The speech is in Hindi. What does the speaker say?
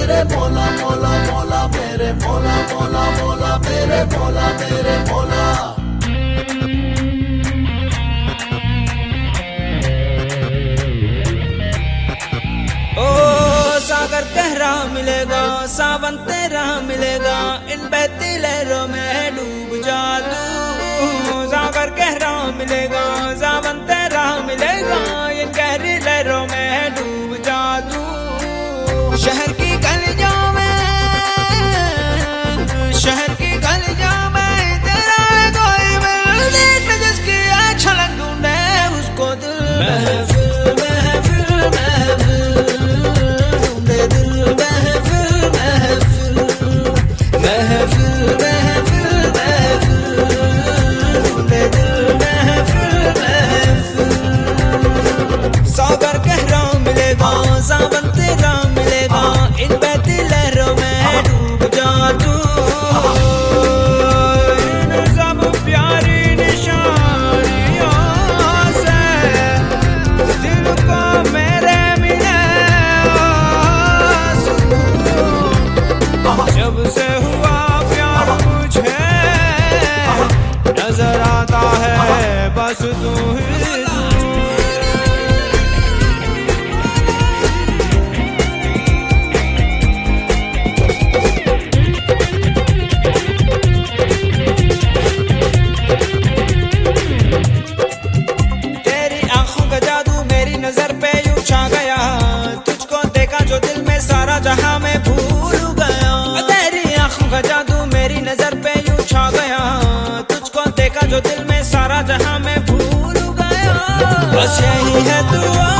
मेरे मौला मौला मौला मेरे मौला मौला मौला मेरे मौला मेरे मौला। सागर गहरा मिलेगा, सावन तेरा मिलेगा, इन बहती लहरों में डूब जा तू। सागर गहरा मिलेगा, सावन तेरा मिलेगा, इन गहरी लहरों में डूब जा तू। शहर की गलियों में, शहर की गलियों में तेरा कोई मिल देख जिसकी छलक ढूंढे उसको दिल। महफिल महफिल महफिल सागर गहरा मिलेगा, सावन तेरा मिलेगा, इन बहती लहरों में डूब जा तू। इन सब प्यारी निशानियों से दिल को मेरे मिले जब से हुआ प्यार मुझे नजर आता है बस तू ही। नजर पे यूं छा गया, तुझको देखा जो दिल में सारा जहां में भूल गया। तेरी आंखों का जादू मेरी नजर पे यूं छा गया, तुझको देखा जो दिल में सारा जहां में भूल गया। बस यही है दुआ।